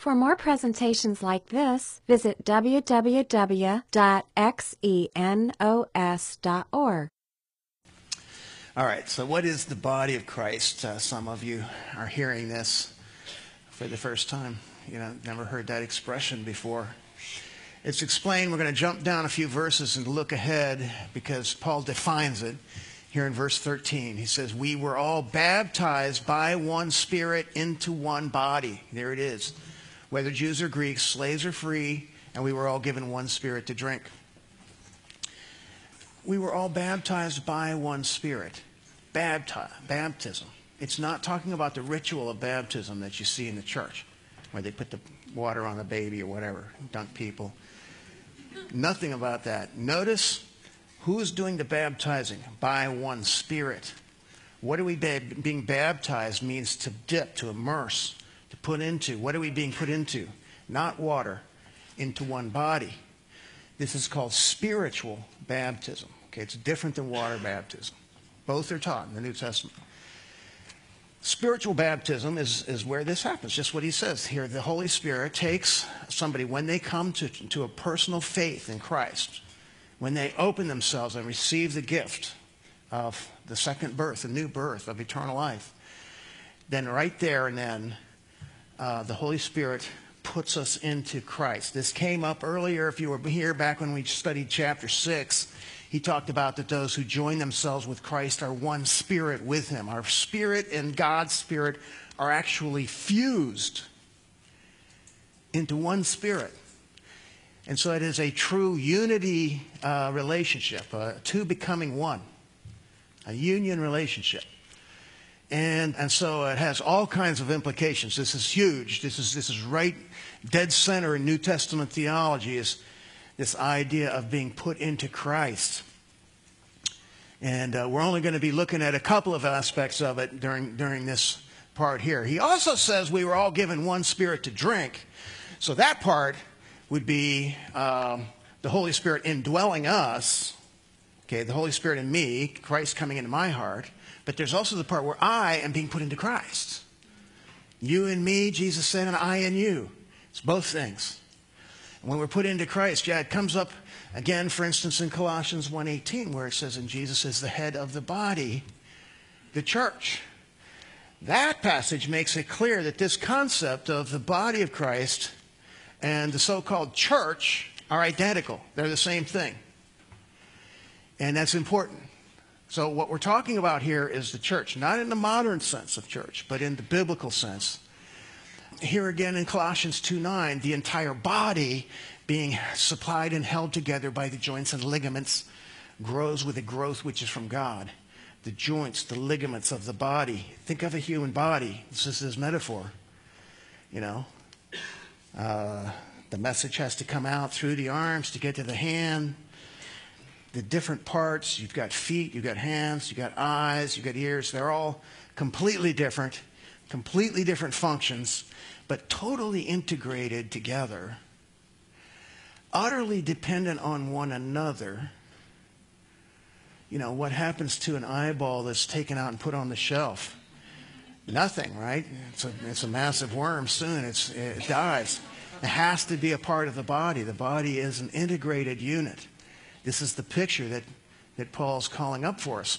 For more presentations like this, visit www.xenos.org. All right, so what is the body of Christ? Some of you are hearing this for the first time. You know, never heard that expression before. It's explained. We're going to jump down a few verses and look ahead because Paul defines it here in verse 13. He says, we were all baptized by one Spirit into one body. There it is. Whether Jews or Greeks, slaves or free, and we were all given one Spirit to drink. We were all baptized by one Spirit. Baptism. It's not talking about the ritual of baptism that you see in the church, where they put the water on the baby or whatever, dunk people. Nothing about that. Notice who's doing the baptizing? By one Spirit. What are we being baptized means to dip, to immerse, to put into. What are we being put into? Not water, into one body. This is called spiritual baptism. Okay, it's different than water baptism. Both are taught in the New Testament. Spiritual baptism is where this happens, just what he says here. The Holy Spirit takes somebody, when they come to a personal faith in Christ, when they open themselves and receive the gift of the second birth, the new birth of eternal life, then right there and then, the Holy Spirit puts us into Christ. This came up earlier, if you were here back when we studied chapter 6. He talked about that those who join themselves with Christ are one spirit with him. Our spirit and God's spirit are actually fused into one spirit. And so it is a true unity relationship, two becoming one, a union relationship. And so it has all kinds of implications. This is huge. This is right dead center in New Testament theology, is this idea of being put into Christ. And we're only going to be looking at a couple of aspects of it during this part here. He also says we were all given one Spirit to drink. So that part would be the Holy Spirit indwelling us. Okay, the Holy Spirit in me, Christ coming into my heart. But there's also the part where I am being put into Christ. You and me, Jesus said, and I and you. It's both things. And when we're put into Christ, yeah, it comes up again, for instance, in Colossians 1:18, where it says, and Jesus is the head of the body, the church. That passage makes it clear that this concept of the body of Christ and the so-called church are identical. They're the same thing. And that's important. So what we're talking about here is the church, not in the modern sense of church, but in the biblical sense. Here again in Colossians 2:9, the entire body being supplied and held together by the joints and ligaments grows with a growth which is from God. The joints, the ligaments of the body. Think of a human body. This is his metaphor. You know, the message has to come out through the arms to get to the hand. The different parts, you've got feet, you've got hands, you've got eyes, you've got ears. They're all completely different functions, but totally integrated together, utterly dependent on one another. You know, what happens to an eyeball that's taken out and put on the shelf? Nothing, right? It's a massive worm soon. It dies. It has to be a part of the body. The body is an integrated unit. This is the picture that Paul's calling up for us.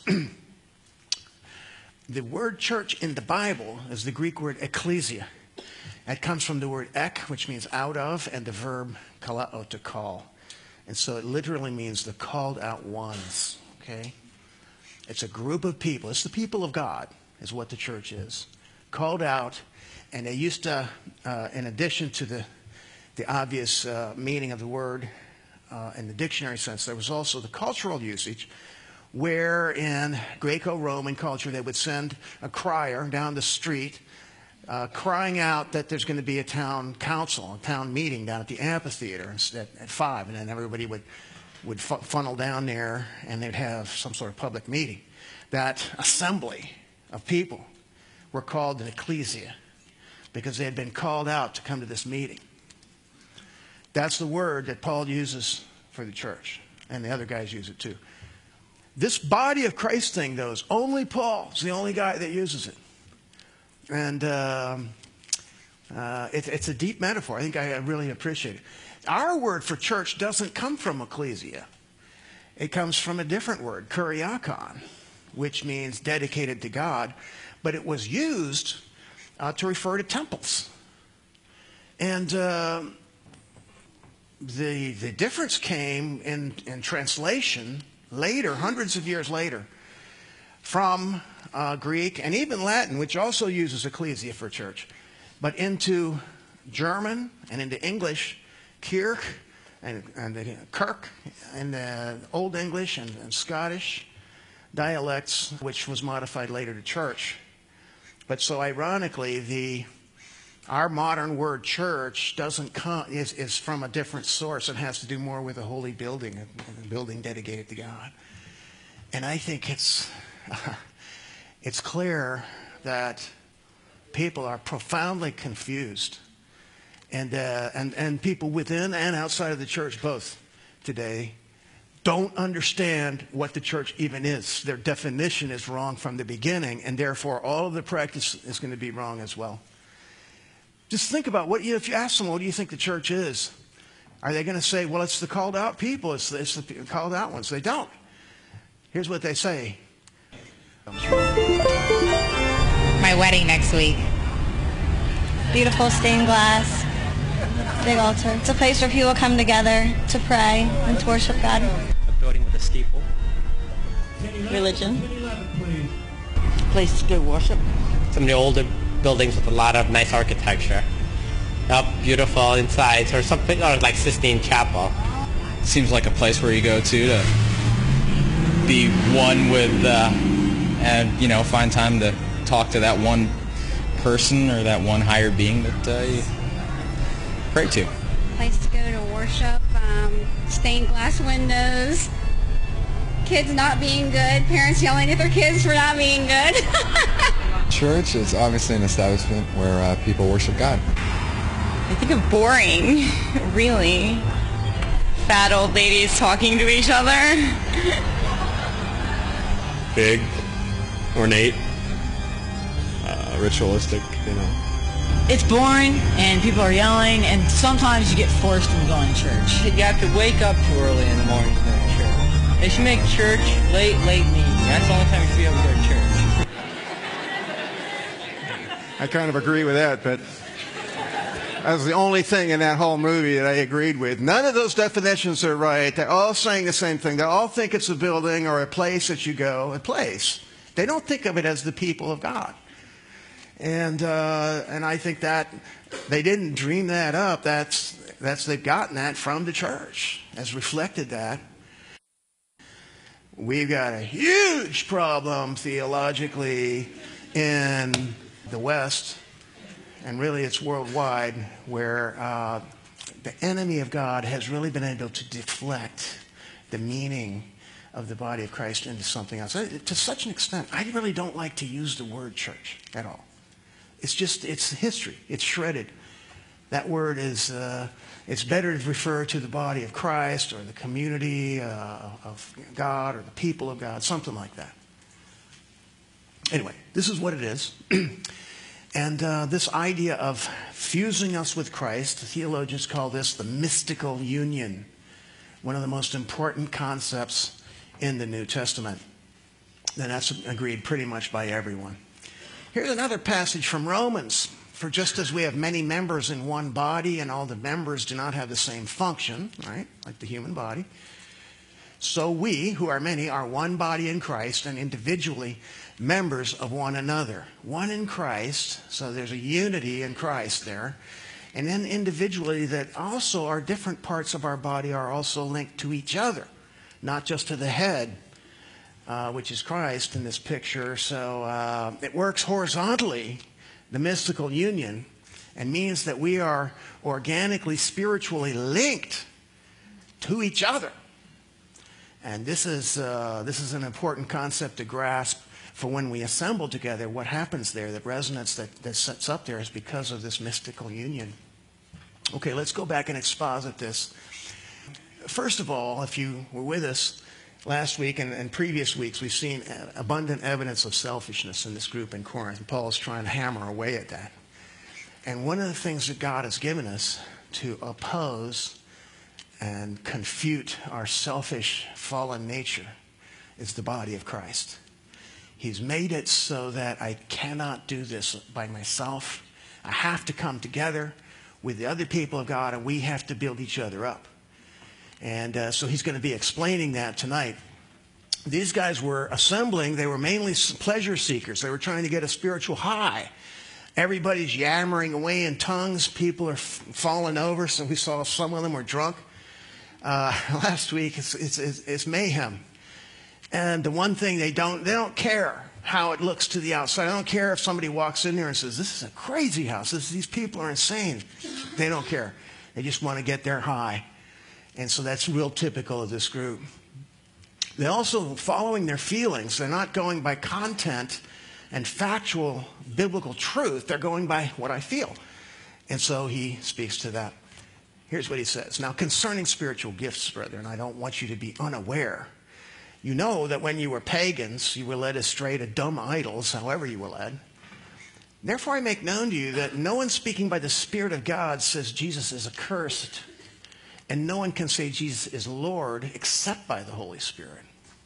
The word church in the Bible is the Greek word ecclesia. It comes from the word ek, which means out of, and the verb kalao, to call. And so it literally means the called out ones. Okay? It's a group of people. It's the people of God is what the church is. Called out, and they used to, in addition to the obvious meaning of the word in the dictionary sense, there was also the cultural usage, where in Greco-Roman culture they would send a crier down the street crying out that there's going to be a town council, a town meeting down at the amphitheater at 5, and then everybody would funnel down there and they'd have some sort of public meeting. That assembly of people were called an ecclesia because they had been called out to come to this meeting. That's the word that Paul uses for the church, and the other guys use it too. This body of Christ thing, though, is only Paul's the only guy that uses it. And It's a deep metaphor. I think I really appreciate it. Our word for church doesn't come from ecclesia. It comes from a different word, kuriakon, which means dedicated to God, but it was used to refer to temples. And the difference came in translation later, hundreds of years later, from Greek and even Latin, which also uses ecclesia for church, but into German and into English, kirk and kirk and Old English and Scottish dialects, which was modified later to church. But so ironically, our modern word church is from a different source. It has to do more with a holy building, a building dedicated to God. And I think it's clear that people are profoundly confused, and people within and outside of the church both today don't understand what the church even is. Their definition is wrong from the beginning, and therefore all of the practice is going to be wrong as well. Just think about if you ask them, what do you think the church is? Are they going to say, well, it's the called out people, it's the called out ones? They don't. Here's what they say. My wedding next week. Beautiful stained glass, big altar. It's a place where people come together to pray and to worship God. A building with a steeple. Religion. Place to go worship. Some of the older buildings with a lot of nice architecture. Beautiful insides, or something, or like Sistine Chapel. Seems like a place where you go to be one with, and find time to talk to that one person or that one higher being that you pray to. Place to go to worship, stained glass windows, kids not being good, parents yelling at their kids for not being good. Church is obviously an establishment where people worship God. I think of boring, really. Fat old ladies talking to each other. Big, ornate, ritualistic, It's boring, and people are yelling, and sometimes you get forced into going to church. You have to wake up too early in the morning to go to church. They should make church late in the evening. That's the only time you should be able to go to church. I kind of agree with that, but that was the only thing in that whole movie that I agreed with. None of those definitions are right. They're all saying the same thing. They all think it's a building or a place that you go, a place. They don't think of it as the people of God. And I think that they didn't dream that up. They've gotten that from the church, has reflected that. We've got a huge problem theologically in the West, and really it's worldwide, where the enemy of God has really been able to deflect the meaning of the body of Christ into something else. To such an extent, I really don't like to use the word church at all. It's history. It's shredded. That word is, it's better to refer to the body of Christ or the community of God or the people of God, something like that. Anyway, this is what it is. And this idea of fusing us with Christ, the theologians call this the mystical union, one of the most important concepts in the New Testament. And that's agreed pretty much by everyone. Here's another passage from Romans. For just as we have many members in one body and all the members do not have the same function, right, like the human body, so we, who are many, are one body in Christ and individually members of one another. One in Christ, so there's a unity in Christ there. And then individually, that also our different parts of our body are also linked to each other, not just to the head, which is Christ in this picture. So it works horizontally, the mystical union, and means that we are organically, spiritually linked to each other. And this is an important concept to grasp for when we assemble together. What happens there, the resonance that sets up there is because of this mystical union. Okay, let's go back and exposit this. First of all, if you were with us last week and previous weeks, we've seen abundant evidence of selfishness in this group in Corinth. And Paul is trying to hammer away at that. And one of the things that God has given us to oppose and confute our selfish, fallen nature is the body of Christ. He's made it so that I cannot do this by myself. I have to come together with the other people of God, and we have to build each other up. And so he's going to be explaining that tonight. These guys were assembling. They were mainly pleasure seekers. They were trying to get a spiritual high. Everybody's yammering away in tongues. People are falling over. So we saw some of them were drunk. Last week, it's mayhem. And the one thing they don't care how it looks to the outside. They don't care if somebody walks in there and says, "This is a crazy house. These people are insane." They don't care. They just want to get their high. And so that's real typical of this group. They're also following their feelings. They're not going by content and factual biblical truth. They're going by what I feel. And so he speaks to that. Here's what he says. Now, concerning spiritual gifts, brethren, I don't want you to be unaware. You know that when you were pagans, you were led astray to dumb idols, however you were led. Therefore, I make known to you that no one speaking by the Spirit of God says Jesus is accursed. And no one can say Jesus is Lord except by the Holy Spirit.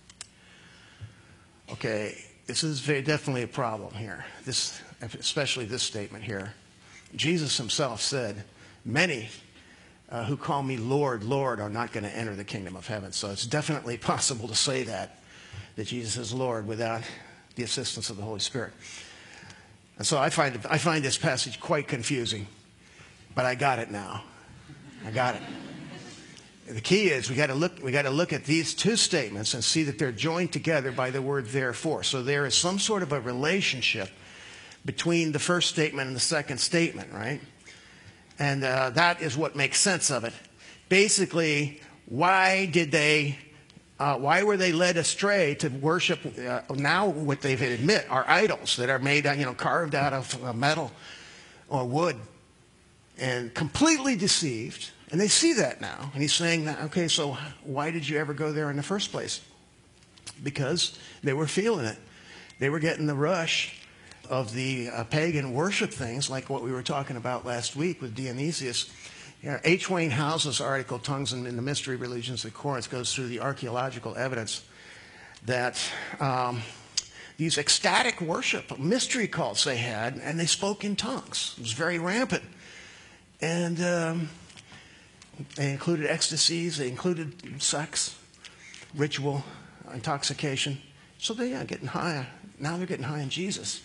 Okay, this is definitely a problem here, especially this statement here. Jesus himself said, many who call me Lord, Lord are not going to enter the kingdom of heaven. So it's definitely possible to say that Jesus is Lord without the assistance of the Holy Spirit. And so I find this passage quite confusing, but I got it now. I got it. The key is we got to look at these two statements and see that they're joined together by the word therefore. So there is some sort of a relationship between the first statement and the second statement, right? And that is what makes sense of it. Basically, why were they led astray to worship now what they admit are idols that are made, carved out of metal or wood, and completely deceived? And they see that now. And he's saying, okay, so why did you ever go there in the first place? Because they were feeling it. They were getting the rush of the pagan worship things, like what we were talking about last week with Dionysius. H. Wayne House's article, Tongues in the Mystery Religions of Corinth, goes through the archaeological evidence that these ecstatic worship, mystery cults they had, and they spoke in tongues. It was very rampant. And they included ecstasies, they included sex, ritual, intoxication. So they're getting high. Now they're getting high in Jesus.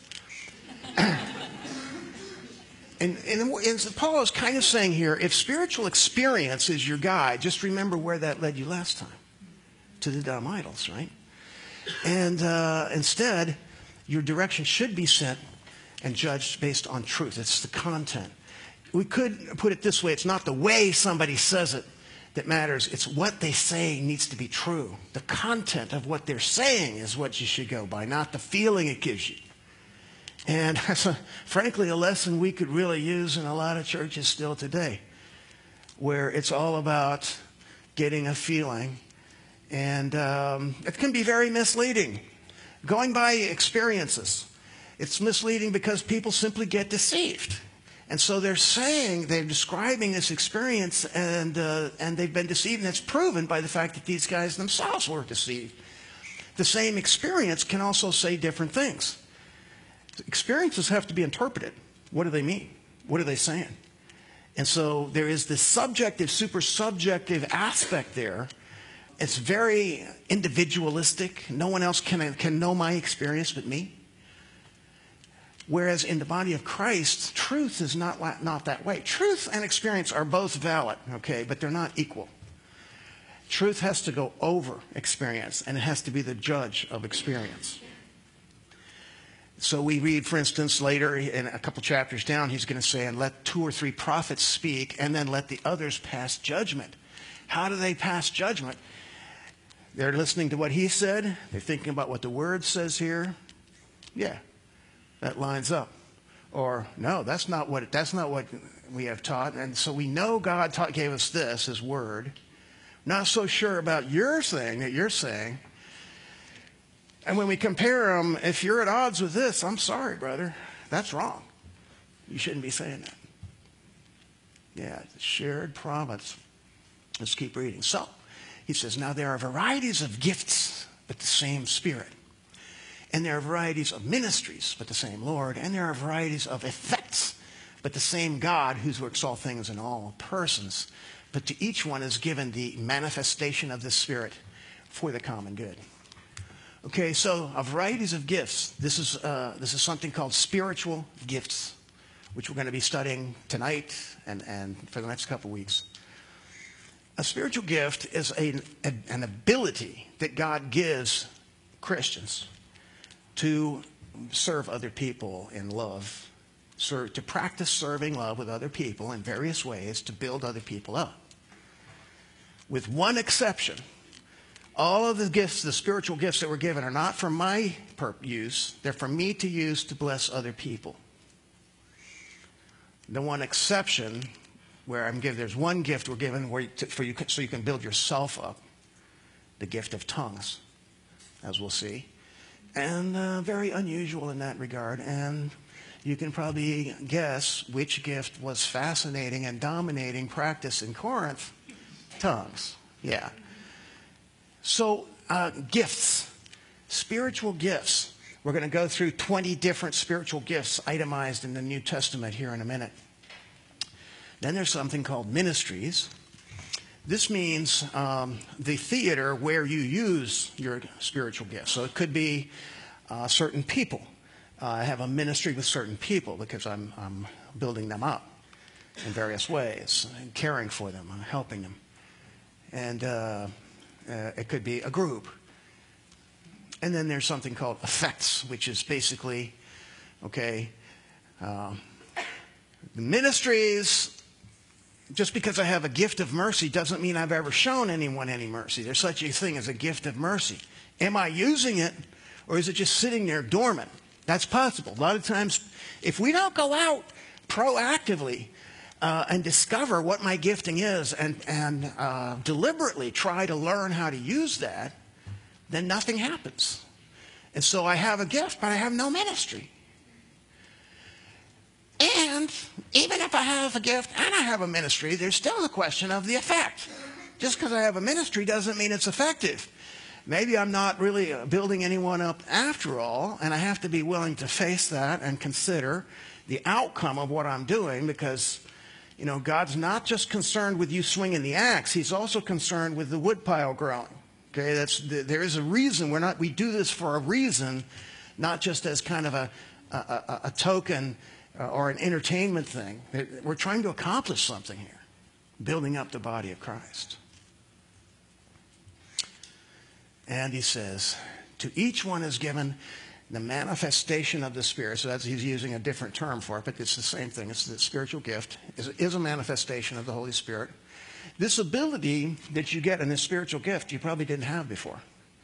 And Paul is kind of saying here, if spiritual experience is your guide, just remember where that led you last time. To the dumb idols, right? And instead, your direction should be set and judged based on truth. It's the content. We could put it this way. It's not the way somebody says it that matters. It's what they say needs to be true. The content of what they're saying is what you should go by, not the feeling it gives you. And that's, frankly, a lesson we could really use in a lot of churches still today, where it's all about getting a feeling. And it can be very misleading. Going by experiences, it's misleading because people simply get deceived. And so they're describing this experience, and they've been deceived, and it's proven by the fact that these guys themselves were deceived. The same experience can also say different things. Experiences have to be interpreted. What do they mean? What are they saying? And so there is this subjective, super subjective aspect there. It's very individualistic. No one else can know my experience but me. Whereas in the body of Christ, truth is not that way. Truth and experience are both valid, okay, but they're not equal. Truth has to go over experience, and it has to be the judge of experience. So we read, for instance, later in a couple chapters down, he's going to say, and let 2 or 3 prophets speak, and then let the others pass judgment. How do they pass judgment? They're listening to what he said. They're thinking about what the word says here. Yeah. That lines up. Or, no, that's not what we have taught. And so we know God gave us this, his word. Not so sure about your thing that you're saying. And when we compare them, if you're at odds with this, I'm sorry, brother. That's wrong. You shouldn't be saying that. Yeah, the shared promise. Let's keep reading. So, he says, now there are varieties of gifts, but the same Spirit. And there are varieties of ministries, but the same Lord. And there are varieties of effects, but the same God who works all things in all persons. But to each one is given the manifestation of the Spirit for the common good. Okay, so varieties of gifts. This is something called spiritual gifts, which we're going to be studying tonight and for the next couple of weeks. A spiritual gift is an ability that God gives Christians to serve other people in love, to practice serving love with other people in various ways to build other people up. With one exception, all of the gifts, the spiritual gifts that were given are not for my use. They're for me to use to bless other people. The one exception where there's one gift we're given so you can build yourself up, the gift of tongues, as we'll see. And very unusual in that regard. And you can probably guess which gift was fascinating and dominating practice in Corinth. Tongues. Yeah. So gifts, spiritual gifts. We're going to go through 20 different spiritual gifts itemized in the New Testament here in a minute. Then there's something called ministries. This means the theater where you use your spiritual gifts. So it could be certain people. I have a ministry with certain people because I'm building them up in various ways, and caring for them, and helping them. And it could be a group. And then there's something called effects, which is basically, the ministries. Just because I have a gift of mercy doesn't mean I've ever shown anyone any mercy. There's such a thing as a gift of mercy. Am I using it, or is it just sitting there dormant? That's possible. A lot of times, if we don't go out proactively and discover what my gifting is and deliberately try to learn how to use that, then nothing happens. And so I have a gift, but I have no ministry. And even if I have a gift and I have a ministry, there's still the question of the effect. Just because I have a ministry doesn't mean it's effective. Maybe I'm not really building anyone up after all, and I have to be willing to face that and consider the outcome of what I'm doing, because, God's not just concerned with you swinging the axe. He's also concerned with the woodpile growing. Okay, there is a reason. We do this for a reason, not just as kind of a token or an entertainment thing. We're trying to accomplish something here, building up the body of Christ. And he says, to each one is given the manifestation of the Spirit. So he's using a different term for it, but it's the same thing. It's the spiritual gift. Is a manifestation of the Holy Spirit. This ability that you get in this spiritual gift, you probably didn't have before.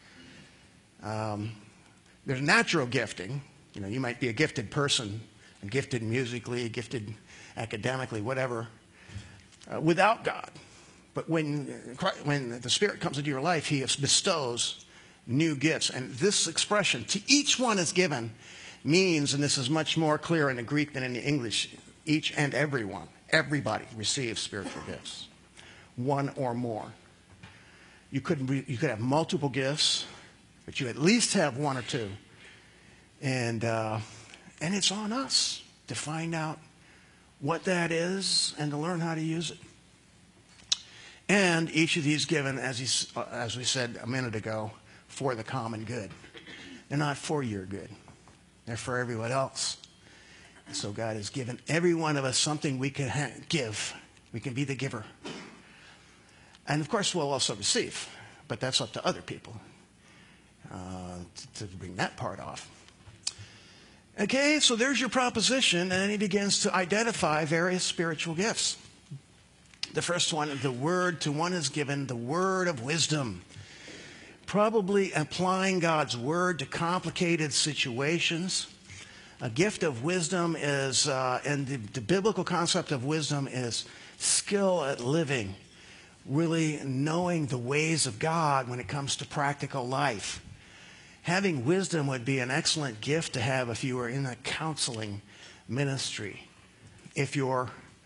There's natural gifting. You might be a gifted person, gifted musically, gifted academically, whatever, without God. But when the Spirit comes into your life, He bestows new gifts. And this expression, to each one is given, means, and this is much more clear in the Greek than in the English, each and every one, everybody receives spiritual gifts, one or more. You could have multiple gifts, but you at least have one or two. And it's on us to find out what that is and to learn how to use it. And each of these given, as we said a minute ago, for the common good. They're not for your good. They're for everyone else. And so God has given every one of us something we can give. We can be the giver. And of course, we'll also receive. But that's up to other people to bring that part off. Okay, so there's your proposition, and then he begins to identify various spiritual gifts. The first one, the word, to one is given the word of wisdom. Probably applying God's word to complicated situations. A gift of wisdom is, and the biblical concept of wisdom is skill at living, really knowing the ways of God when it comes to practical life. Having wisdom would be an excellent gift to have if you were in a counseling ministry. If you're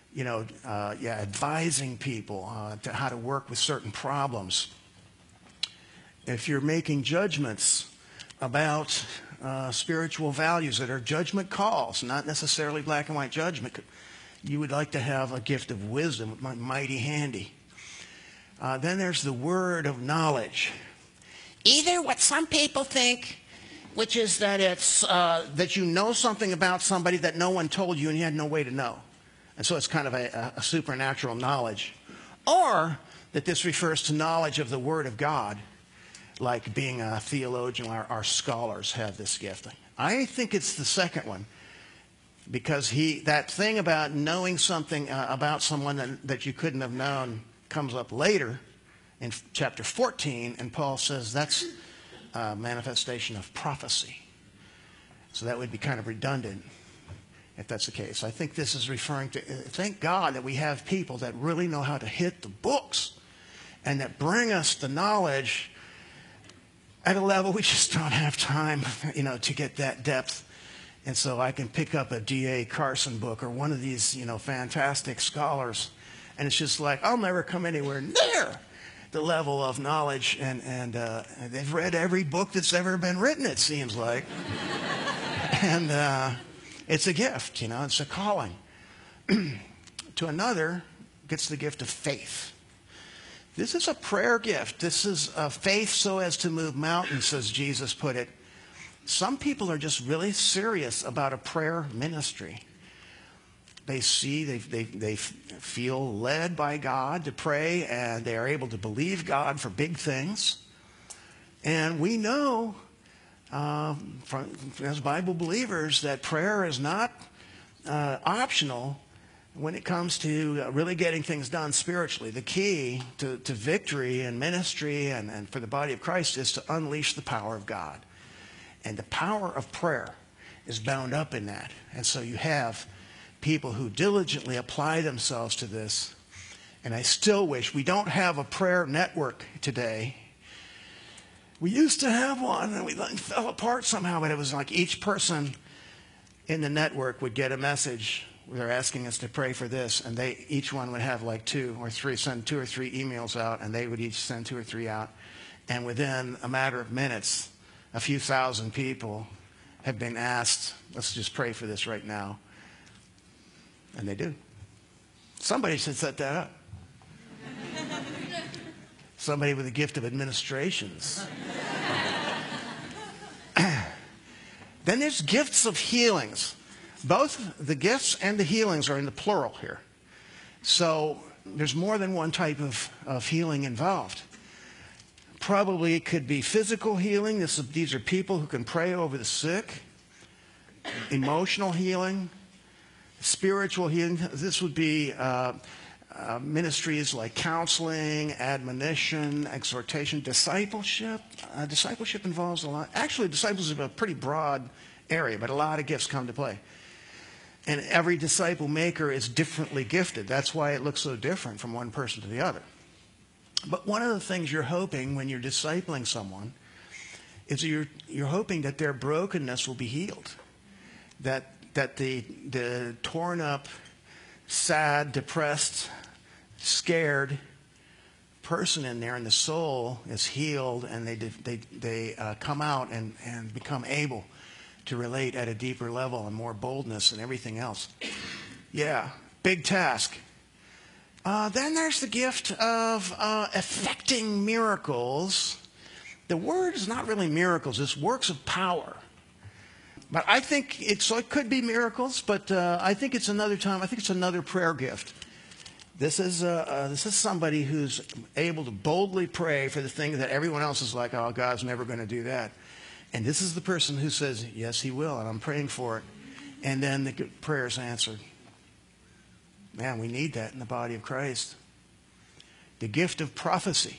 advising people to how to work with certain problems. If you're making judgments about spiritual values that are judgment calls, not necessarily black and white judgment, you would like to have a gift of wisdom, mighty handy. Then there's the word of knowledge. Either what some people think, which is that it's that you know something about somebody that no one told you and you had no way to know. And so it's kind of a supernatural knowledge. Or that this refers to knowledge of the Word of God, like being a theologian. Our scholars have this gift. I think it's the second one, because that thing about knowing something about someone that you couldn't have known comes up later in chapter 14, and Paul says that's a manifestation of prophecy. So that would be kind of redundant if that's the case. I think this is referring to, thank God that we have people that really know how to hit the books and that bring us the knowledge at a level we just don't have time, to get that depth. And so I can pick up a D.A. Carson book or one of these, fantastic scholars, and it's just like, I'll never come anywhere near the level of knowledge, and they've read every book that's ever been written, it seems like. And it's a gift, it's a calling. To another gets the gift of faith. This is a prayer gift. This is a faith so as to move mountains, as Jesus put it. Some people are just really serious about a prayer ministry. They feel led by God to pray, and they are able to believe God for big things. And we know, as Bible believers, that prayer is not optional when it comes to really getting things done spiritually. The key to victory in ministry and for the body of Christ is to unleash the power of God. And the power of prayer is bound up in that. And so you have people who diligently apply themselves to this. And I still wish we don't have a prayer network today. We used to have one, and we fell apart somehow, but it was like each person in the network would get a message. They're asking us to pray for this, and each one would have like send 2 or 3 emails out, and they would each send 2 or 3 out. And within a matter of minutes, a few thousand people have been asked, let's just pray for this right now. And they do. Somebody should set that up. Somebody with a gift of administrations. Then there's gifts of healings. Both the gifts and the healings are in the plural here. So there's more than one type of healing involved. Probably it could be physical healing. These are people who can pray over the sick. Emotional healing. Spiritual healing. This would be ministries like counseling, admonition, exhortation, discipleship. Discipleship involves a lot. Actually, discipleship is a pretty broad area, but a lot of gifts come to play. And every disciple maker is differently gifted. That's why it looks so different from one person to the other. But one of the things you're hoping when you're discipling someone is you're hoping that their brokenness will be healed. That the torn up, sad, depressed, scared person in there, and the soul is healed, and they come out and become able to relate at a deeper level and more boldness and everything else. Yeah, big task. Then there's the gift of effecting miracles. The word is not really miracles, it's works of power. But I think it could be miracles, but I think it's another time. I think it's another prayer gift. This is somebody who's able to boldly pray for the thing that everyone else is like, oh, God's never going to do that. And this is the person who says, yes, he will, and I'm praying for it. And then the prayer is answered. Man, we need that in the body of Christ. The gift of prophecy.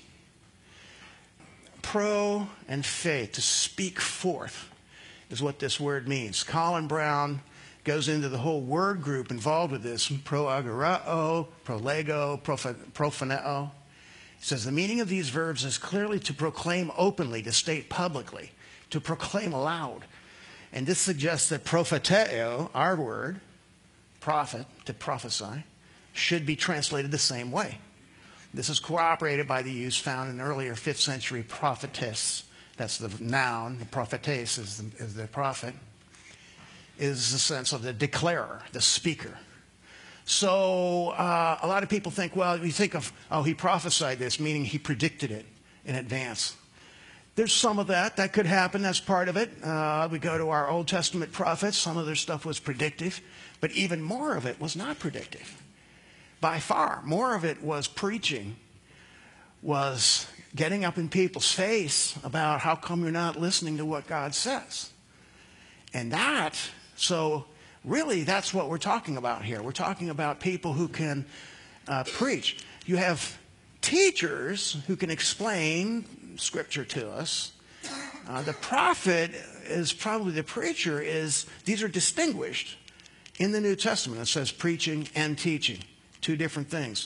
Pro and faith, to speak forth, is what this word means. Colin Brown goes into the whole word group involved with this. Pro-agorao, pro-lego, prophaneo. He says the meaning of these verbs is clearly to proclaim openly, to state publicly, to proclaim aloud. And this suggests that propheteo, our word, prophet, to prophesy, should be translated the same way. This is corroborated by the use found in earlier 5th century prophetess. That's the noun. The prophetess is the prophet. Is the sense of the declarer, the speaker. So a lot of people think, well, you think of, oh, he prophesied this, meaning he predicted it in advance. There's some of that. That could happen. That's part of it. We go to our Old Testament prophets. Some of their stuff was predictive. But even more of it was not predictive. By far, more of it was preaching, was getting up in people's face about how come you're not listening to what God says. And that, so really that's what we're talking about here. We're talking about people who can preach. You have teachers who can explain Scripture to us. The prophet is probably the preacher. These are distinguished in the New Testament. It says preaching and teaching. Two different things.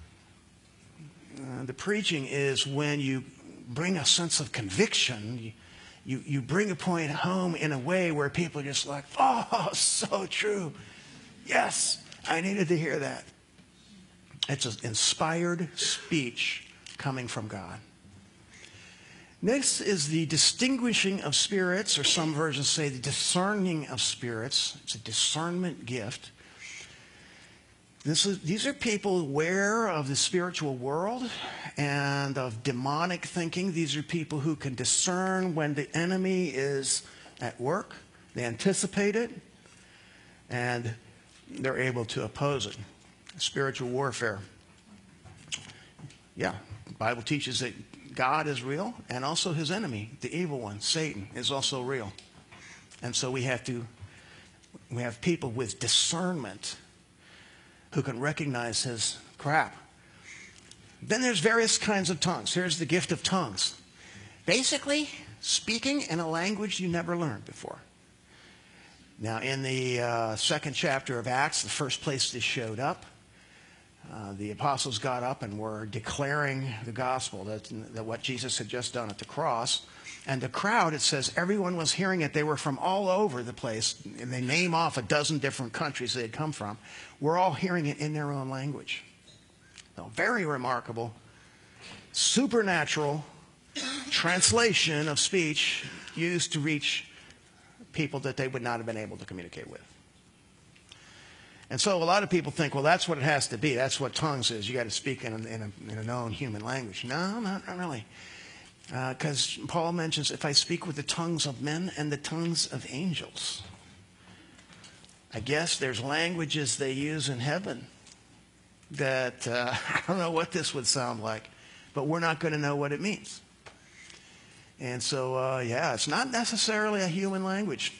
The preaching is when you bring a sense of conviction. You bring a point home in a way where people are just like, oh, so true. Yes, I needed to hear that. It's an inspired speech coming from God. Next is the distinguishing of spirits, or some versions say the discerning of spirits. It's a discernment gift. These are people aware of the spiritual world and of demonic thinking. These are people who can discern when the enemy is at work. They anticipate it, and they're able to oppose it. Spiritual warfare. Yeah, the Bible teaches that God is real, and also his enemy, the evil one, Satan, is also real. And so we have people with discernment who can recognize his crap. Then there's various kinds of tongues. Here's the gift of tongues. Basically, speaking in a language you never learned before. Now, in the second chapter of Acts, the first place this showed up, the apostles got up and were declaring the gospel, that what Jesus had just done at the cross. And the crowd, it says, everyone was hearing it. They were from all over the place, and they name off a dozen different countries they had come from. We're all hearing it in their own language. So very remarkable, supernatural translation of speech used to reach people that they would not have been able to communicate with. And so a lot of people think, well, that's what it has to be. That's what tongues is. You got to speak in a known human language. No, not really. Because Paul mentions, if I speak with the tongues of men and the tongues of angels. I guess there's languages they use in heaven that I don't know what this would sound like, but we're not going to know what it means. And so, yeah, it's not necessarily a human language.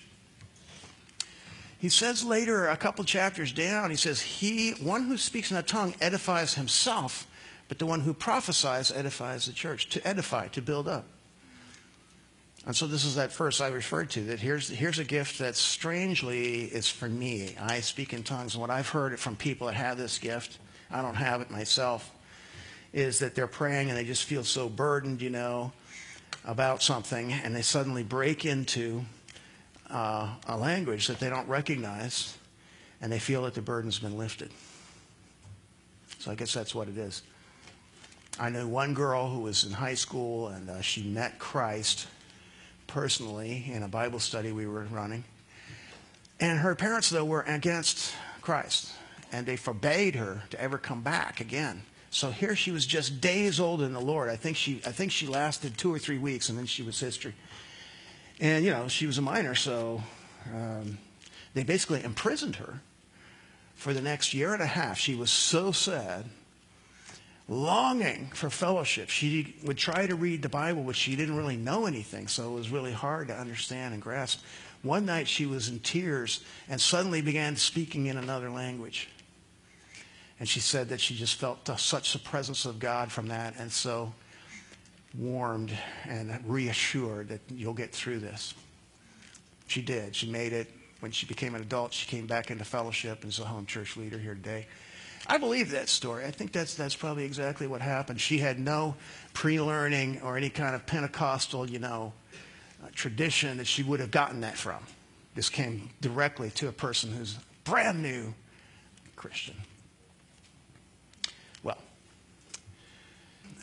He says later, a couple chapters down, he says, one who speaks in a tongue edifies himself, but the one who prophesies edifies the church. To edify, to build up. And so this is that verse I referred to, that here's a gift that strangely is for me. I speak in tongues, and what I've heard from people that have this gift, I don't have it myself, is that they're praying and they just feel so burdened, about something, and they suddenly break into a language that they don't recognize, and they feel that the burden's been lifted. So I guess that's what it is. I knew one girl who was in high school, and she met Christ personally in a Bible study we were running. And her parents, though, were against Christ, and they forbade her to ever come back again. So here she was just days old in the Lord. I think she lasted 2 or 3 weeks, and then she was history. And, she was a minor, so they basically imprisoned her for the next year and a half. She was so sad, longing for fellowship. She would try to read the Bible, but she didn't really know anything, so it was really hard to understand and grasp. One night she was in tears and suddenly began speaking in another language. And she said that she just felt such the presence of God from that, and so warmed and reassured that you'll get through this. She did. She made it. When she became an adult, she came back into fellowship and is a home church leader here today. I believe that story. I think that's probably exactly what happened. She had no pre-learning or any kind of Pentecostal, tradition that she would have gotten that from. This came directly to a person who's brand new Christian.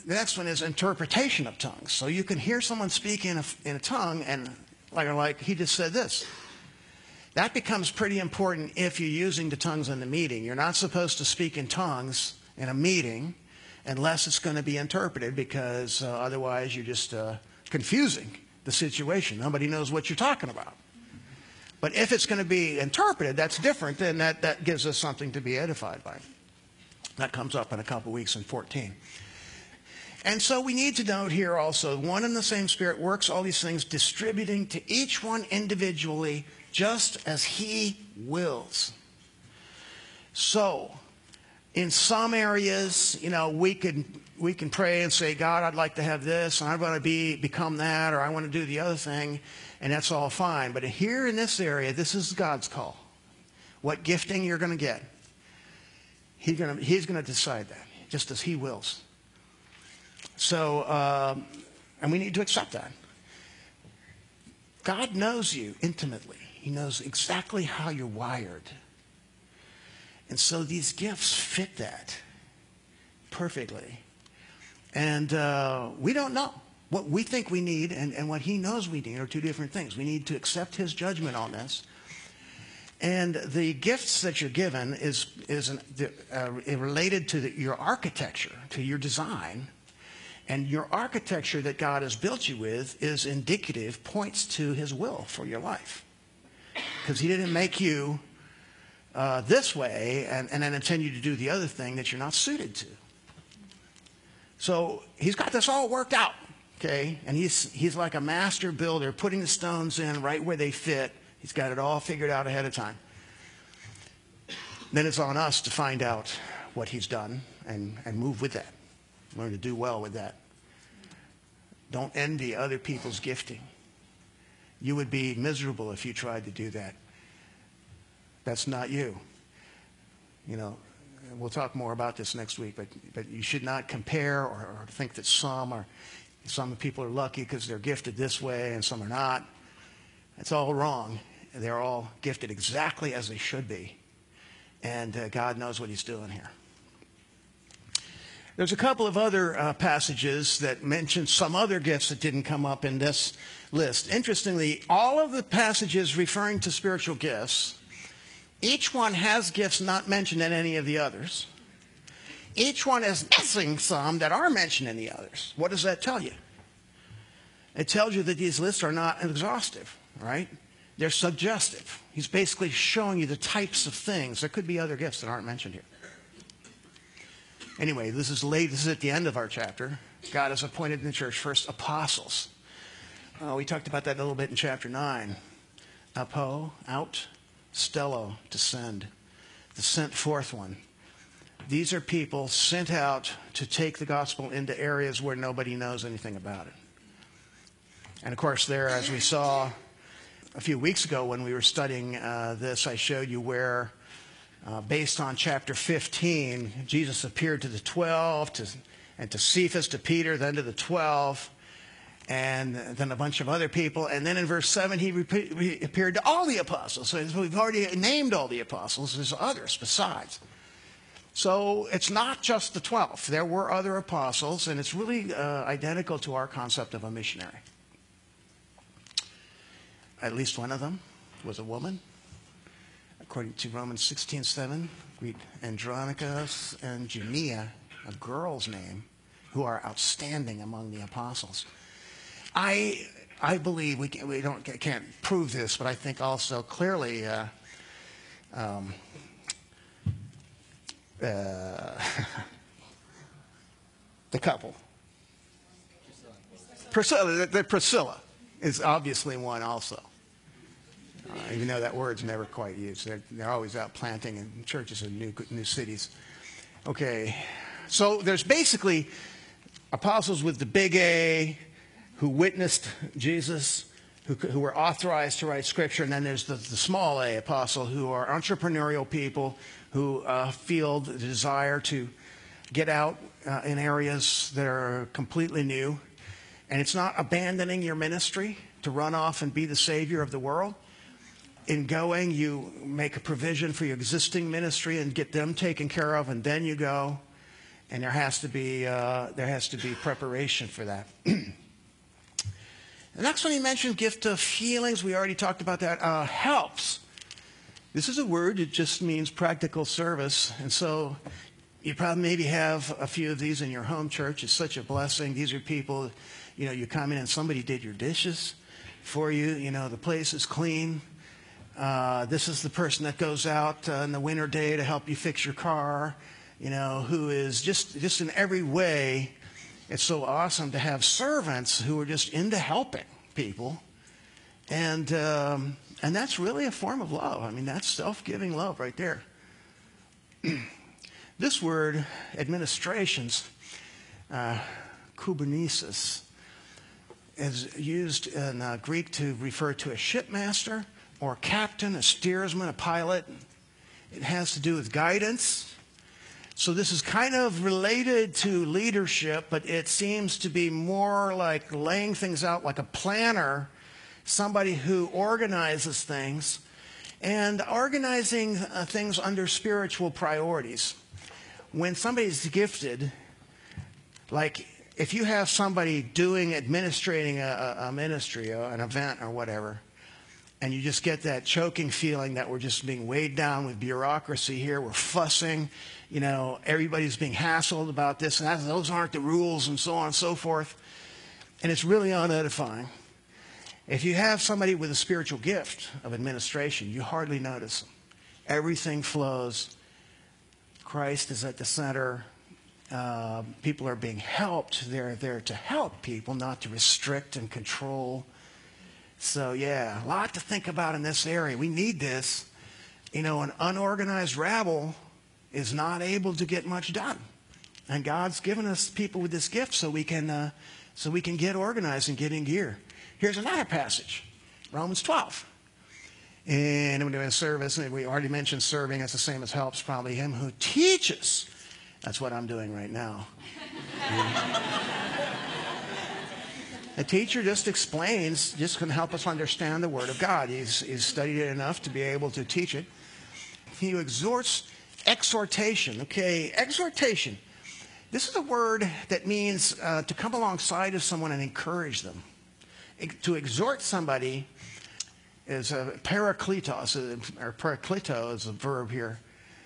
The next one is interpretation of tongues. So you can hear someone speak in a tongue, and like he just said this. That becomes pretty important if you're using the tongues in the meeting. You're not supposed to speak in tongues in a meeting unless it's going to be interpreted, because otherwise you're just confusing the situation. Nobody knows what you're talking about. But if it's going to be interpreted, that's different. Then that gives us something to be edified by. That comes up in a couple weeks in 14. And so we need to note here also, one and the same Spirit works all these things, distributing to each one individually just as he wills. So, in some areas, we can pray and say, God, I'd like to have this, and I want to become that, or I want to do the other thing, and that's all fine. But here in this area, this is God's call. What gifting you're going to get. He's going to decide that, just as he wills. So, and we need to accept that. God knows you intimately. He knows exactly how you're wired. And so these gifts fit that perfectly. And we don't know. What we think we need and what he knows we need are two different things. We need to accept his judgment on this. And the gifts that you're given is related to your architecture, to your design. And your architecture that God has built you with is indicative, points to his will for your life. Because he didn't make you this way and then intend you to do the other thing that you're not suited to. So he's got this all worked out, okay? And he's like a master builder, putting the stones in right where they fit. He's got it all figured out ahead of time. Then it's on us to find out what he's done and move with that. Learn to do well with that. Don't envy other people's gifting. You would be miserable if you tried to do that. That's not you. We'll talk more about this next week, but you should not compare or think that some people are lucky because they're gifted this way and some are not. That's all wrong. They're all gifted exactly as they should be. And God knows what he's doing here. There's a couple of other passages that mention some other gifts that didn't come up in this list. Interestingly, all of the passages referring to spiritual gifts, each one has gifts not mentioned in any of the others. Each one is missing some that are mentioned in the others. What does that tell you? It tells you that these lists are not exhaustive, right? They're suggestive. He's basically showing you the types of things. There could be other gifts that aren't mentioned here. Anyway, this is at the end of our chapter. God has appointed in the church first apostles. We talked about that a little bit in chapter 9. Apo, out. Stello, to send. The sent forth one. These are people sent out to take the gospel into areas where nobody knows anything about it. And of course there, as we saw a few weeks ago when we were studying this, I showed you where based on chapter 15, Jesus appeared to the 12, and to Cephas, to Peter, then to the 12, and then a bunch of other people. And then in verse 7, he appeared to all the apostles. So we've already named all the apostles. There's others besides. So it's not just the 12. There were other apostles, and it's really identical to our concept of a missionary. At least one of them was a woman. According to Romans 16:7, greet Andronicus and Junia, a girl's name, who are outstanding among the apostles. I believe we can't prove this, but I think also clearly the couple, Priscilla is obviously one also. Even though that word's never quite used. They're always out planting in churches in new cities. Okay, so there's basically apostles with the big A who witnessed Jesus, who were authorized to write Scripture, and then there's the small a apostle who are entrepreneurial people who feel the desire to get out in areas that are completely new. And it's not abandoning your ministry to run off and be the savior of the world. In going, you make a provision for your existing ministry and get them taken care of, and then you go. And there has to be preparation for that. The next one he mentioned, gift of healings. We already talked about that. Helps. This is a word that just means practical service. And so you probably maybe have a few of these in your home church. It's such a blessing. These are people, you come in and somebody did your dishes for you. The place is clean. This is the person that goes out in the winter day to help you fix your car, who is just in every way. It's so awesome to have servants who are just into helping people. And that's really a form of love. I mean, that's self-giving love right there. This word, administrations, kubernesis, is used in Greek to refer to a shipmaster or a captain, a steersman, a pilot. It has to do with guidance. So this is kind of related to leadership, but it seems to be more like laying things out like a planner, somebody who organizes things, and organizing things under spiritual priorities. When somebody's gifted, like if you have somebody administrating a ministry or an event or whatever, and you just get that choking feeling that we're just being weighed down with bureaucracy here, we're fussing, everybody's being hassled about this and that, those aren't the rules and so on and so forth, and it's really unedifying. If you have somebody with a spiritual gift of administration, you hardly notice them. Everything flows. Christ is at the center. People are being helped. They're there to help people, not to restrict and control. So, yeah, a lot to think about in this area. We need this. An unorganized rabble is not able to get much done. And God's given us people with this gift so we can get organized and get in gear. Here's another passage, Romans 12. And we're doing service, and we already mentioned serving. It's the same as helps, probably him who teaches. That's what I'm doing right now. A teacher just explains, just can help us understand the Word of God. He's studied it enough to be able to teach it. He exhorts, exhortation. Okay, exhortation. This is a word that means to come alongside of someone and encourage them. To exhort somebody is a parakletos, or parakleto is a verb here.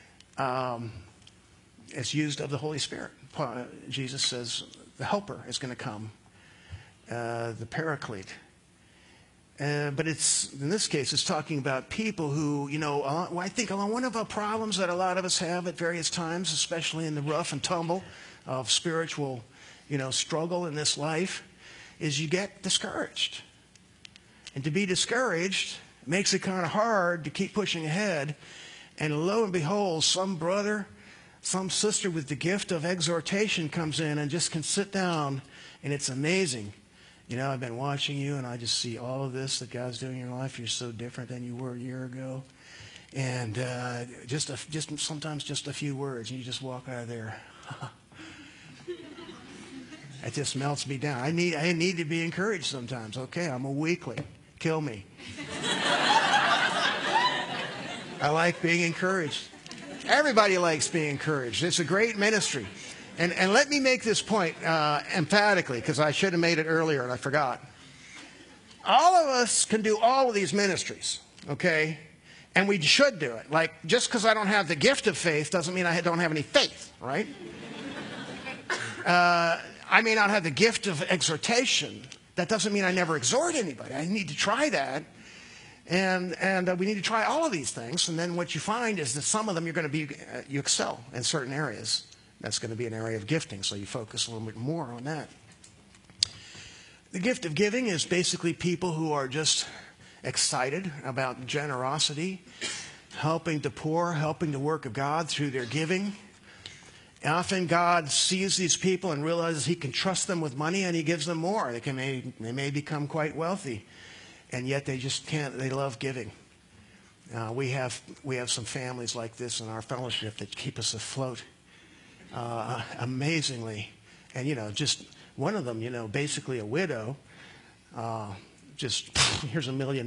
It's used of the Holy Spirit. Jesus says the helper is going to come. The paraclete. But in this case, it's talking about people who, I think one of the problems that a lot of us have at various times, especially in the rough and tumble of spiritual, struggle in this life, is you get discouraged. And to be discouraged makes it kind of hard to keep pushing ahead. And lo and behold, some brother, some sister with the gift of exhortation comes in and just can sit down, and it's amazing. I've been watching you, and I just see all of this that God's doing in your life. You're so different than you were a year ago. And sometimes just a few words, and you just walk out of there. It just melts me down. I need to be encouraged sometimes. Okay, I'm a weakling. Kill me. I like being encouraged. Everybody likes being encouraged. It's a great ministry. And let me make this point emphatically, because I should have made it earlier and I forgot. All of us can do all of these ministries, okay? And we should do it. Like, just because I don't have the gift of faith doesn't mean I don't have any faith, right? I may not have the gift of exhortation. That doesn't mean I never exhort anybody. I need to try that. And we need to try all of these things. And then what you find is that some of them you excel in certain areas. That's going to be an area of gifting, so you focus a little bit more on that. The gift of giving is basically people who are just excited about generosity, helping the poor, helping the work of God through their giving. Often God sees these people and realizes He can trust them with money, and He gives them more. They may become quite wealthy, and yet they just can't. They love giving. We have some families like this in our fellowship that keep us afloat. Amazingly. And, just one of them, basically a widow, here's $1 million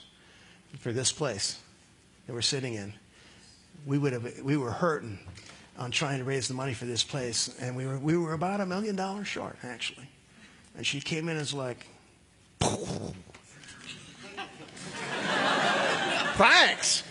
for this place that we're sitting in. We were hurting. on trying to raise the money for this place, and we were about $1 million short, actually. And she came in as like, thanks.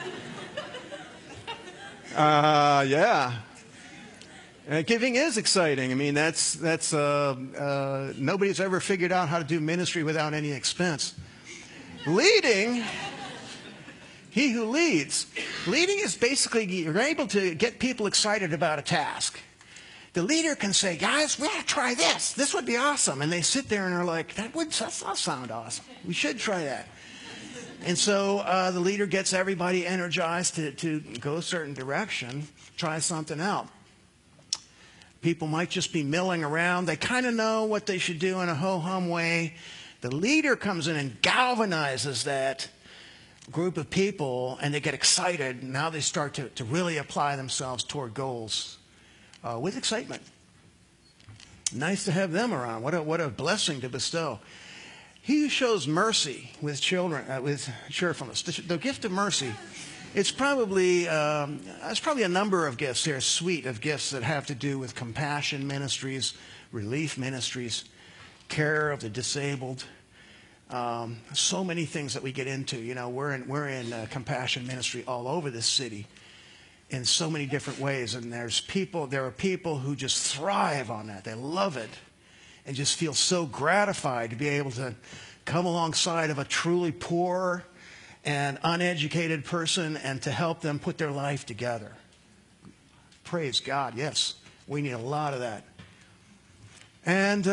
Yeah. Giving is exciting. I mean, that's nobody's ever figured out how to do ministry without any expense. Leading, he who leads. Leading is basically you're able to get people excited about a task. The leader can say, guys, we ought to try this. This would be awesome. And they sit there and are like, that sound awesome. We should try that. And so the leader gets everybody energized to go a certain direction, try something out. People might just be milling around. They kind of know what they should do in a ho-hum way. The leader comes in and galvanizes that group of people, and they get excited. Now they start to really apply themselves toward goals with excitement. Nice to have them around. What a blessing to bestow. He who shows mercy with children, with cheerfulness. The gift of mercy, it's probably a number of gifts here, a suite of gifts that have to do with compassion ministries, relief ministries, care of the disabled. So many things that we get into. You know, we're in compassion ministry all over this city in so many different ways, and there are people who just thrive on that. They love it and just feel so gratified to be able to come alongside of a truly poor and uneducated person and to help them put their life together. Praise God, yes. We need a lot of that. And,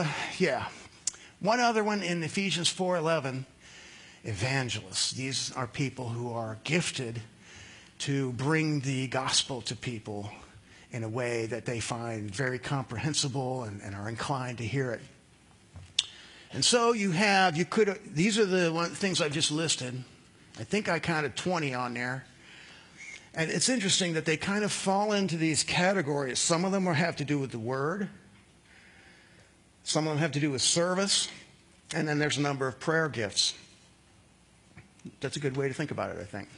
one other one in Ephesians 4:11, evangelists. These are people who are gifted to bring the gospel to people in a way that they find very comprehensible and are inclined to hear it. And so these are the things I've just listed. I think I counted 20 on there. And it's interesting that they kind of fall into these categories. Some of them have to do with the word. Some of them have to do with service. And then there's a number of prayer gifts. That's a good way to think about it, I think.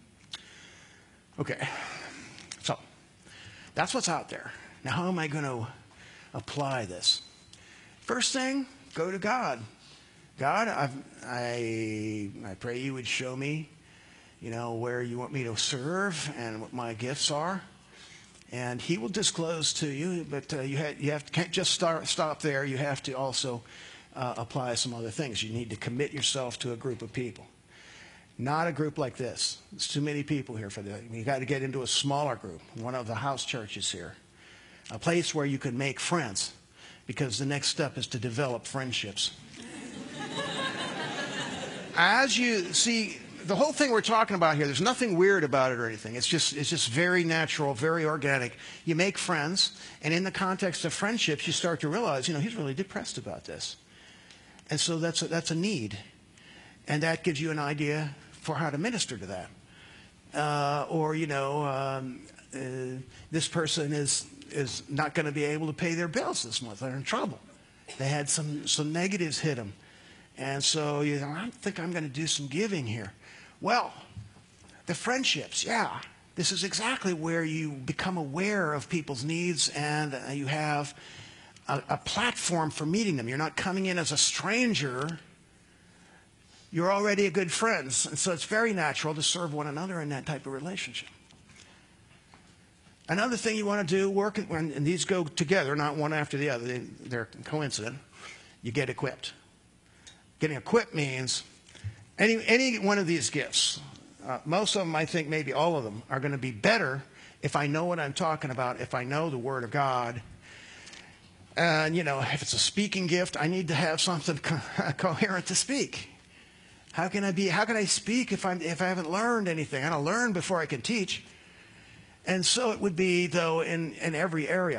Okay. So that's what's out there. Now, how am I going to apply this? First thing, go to God. God, I pray you would show me, where you want me to serve and what my gifts are. And he will disclose to you, but can't just stop there. You have to also apply some other things. You need to commit yourself to a group of people. Not a group like this. There's too many people here for that. You've got to get into a smaller group, one of the house churches here. A place where you can make friends, because the next step is to develop friendships. As you see, the whole thing we're talking about here, there's nothing weird about it or anything. It's just very natural, very organic. You make friends, and in the context of friendships, you start to realize, he's really depressed about this. And so that's a need. And that gives you an idea for how to minister to that. This person is not going to be able to pay their bills this month. They're in trouble. They had some negatives hit them. And so, I think I'm going to do some giving here. Well, the friendships, yeah. This is exactly where you become aware of people's needs, and you have a platform for meeting them. You're not coming in as a stranger. You're already good friends. And so it's very natural to serve one another in that type of relationship. Another thing you want to do, and these go together, not one after the other. They're coincident. You get equipped. Getting equipped means any one of these gifts, most of them, I think maybe all of them, are going to be better if I know what I'm talking about, if I know the Word of God. And, if it's a speaking gift, I need to have something coherent to speak. How can I speak if I haven't learned anything? I don't learn before I can teach. And so it would be, though, in every area.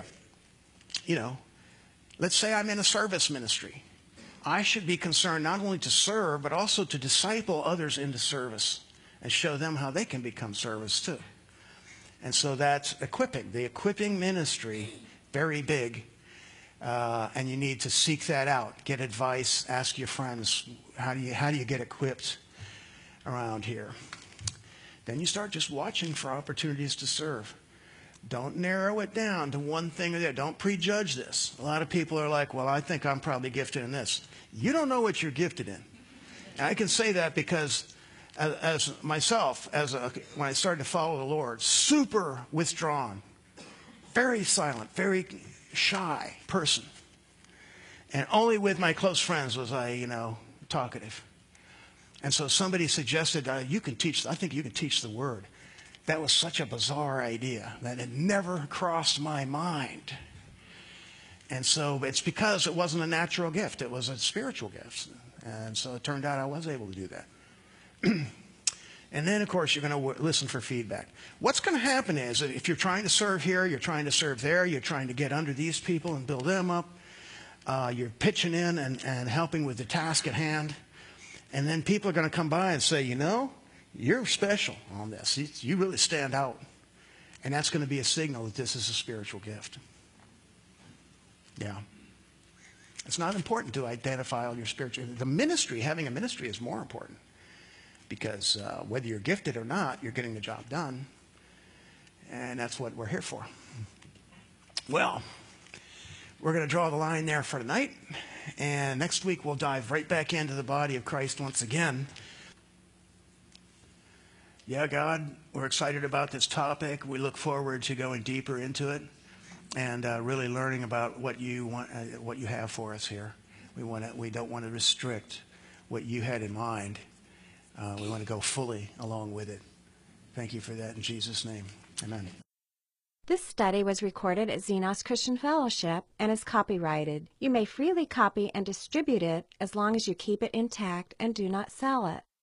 Let's say I'm in a service ministry. I should be concerned not only to serve, but also to disciple others into service and show them how they can become service too. And so that's equipping. The equipping ministry, very big. And you need to seek that out. Get advice. Ask your friends, how do you get equipped around here? Then you start just watching for opportunities to serve. Don't narrow it down to one thing or the other. Don't prejudge this. A lot of people are like, well, I think I'm probably gifted in this. You don't know what you're gifted in. And I can say that because as myself, when I started to follow the Lord, super withdrawn, very silent, very shy person. And only with my close friends was I, talkative. And so somebody suggested, you can teach, I think you can teach the Word. That was such a bizarre idea that it never crossed my mind. And so it's because it wasn't a natural gift. It was a spiritual gift. And so it turned out I was able to do that. And then, of course, you're going to listen for feedback. What's going to happen is if you're trying to serve here, you're trying to serve there, you're trying to get under these people and build them up, you're pitching in and helping with the task at hand. And then people are going to come by and say, you're special on this. You really stand out. And that's going to be a signal that this is a spiritual gift. Yeah. It's not important to identify all your spiritual... The ministry, having a ministry is more important. Because whether you're gifted or not, you're getting the job done. And that's what we're here for. Well, we're going to draw the line there for tonight. And next week we'll dive right back into the body of Christ once again. Yeah, God, we're excited about this topic. We look forward to going deeper into it and really learning about what you want, what you have for us here. We don't want to restrict what you had in mind. We want to go fully along with it. Thank you for that in Jesus' name. Amen. This study was recorded at Xenos Christian Fellowship and is copyrighted. You may freely copy and distribute it as long as you keep it intact and do not sell it.